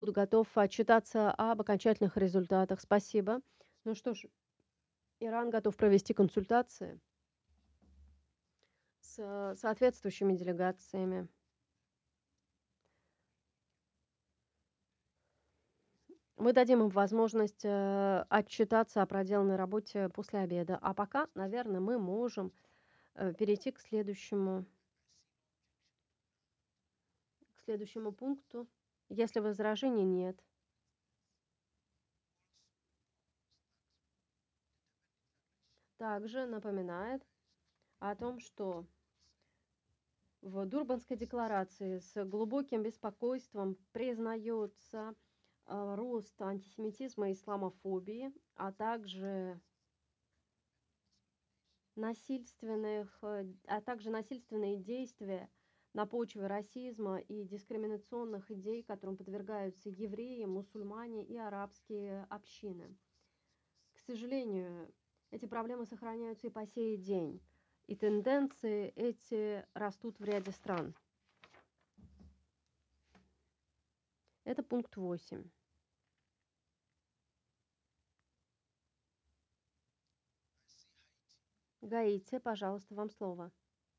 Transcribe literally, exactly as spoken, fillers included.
готов отчитаться об окончательных результатах. Спасибо. Ну что ж, Иран готов провести консультации с соответствующими делегациями. Мы дадим им возможность, э, отчитаться о проделанной работе после обеда. А пока, наверно, мы можем, э, перейти к следующему к следующему пункту, если возражений нет. Также напоминает о том, что в Дурбанской декларации с глубоким беспокойством признается, а, рост антисемитизма и исламофобии, а также насильственных, э, а также насильственные действия на почве расизма и дискриминационных идей, которым подвергаются евреи, мусульмане и арабские общины. К сожалению, эти проблемы сохраняются и по сей день, и тенденции эти растут в ряде стран. Это пункт восемь. Гаити, пожалуйста, вам слово.